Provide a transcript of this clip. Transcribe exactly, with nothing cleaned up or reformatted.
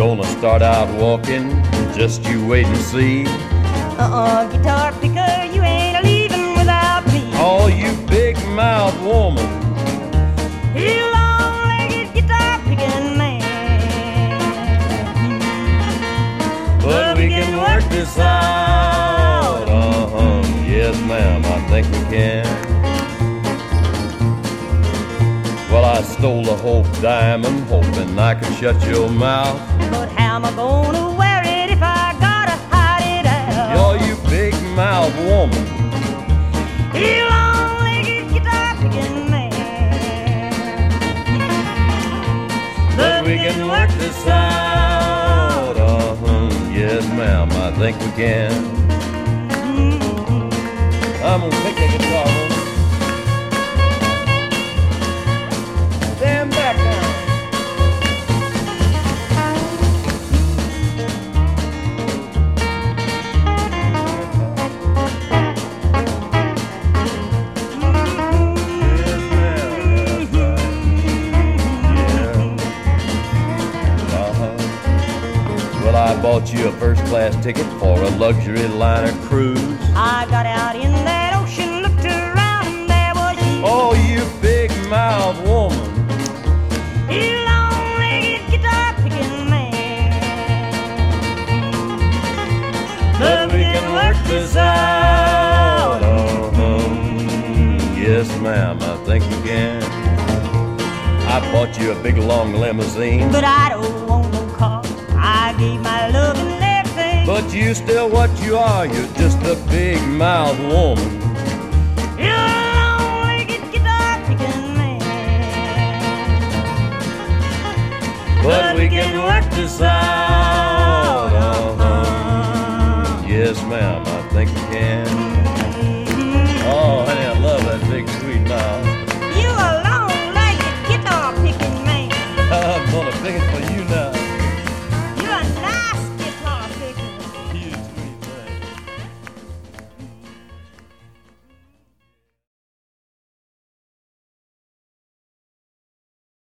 Gonna start out walking, just you wait and see. Uh-uh, guitar picker, you ain't leaving without me. Oh, you big mouth woman, You long-legged guitar picking man. but we can work this out. Uh-huh, yes ma'am, I think we can. Well, I stole the Hope diamond, hoping I could shut your mouth. But how am I gonna wear it if I gotta hide it out? Yo, you big mouth woman, You long-legged guitar picking man. but we can work this out. Uh-huh, yes ma'am, I think we can. I'm gonna pick the guitar up. Stand back now. Well, I bought you a first-class ticket for a luxury liner cruise. I got out in that ocean, looked around, and there was you. Oh, you big mouth woman, You long-legged guitar picking man. but we can work this out. Uh-huh. Yes, ma'am, I think we can. I bought you a big long limousine, But I don't want no car. I gave my love and everything. but you still what you are. You're just a big mouth woman, You're a long-legged guitar picking man. but we can work this out. Uh-huh. Yes, ma'am, I think we can.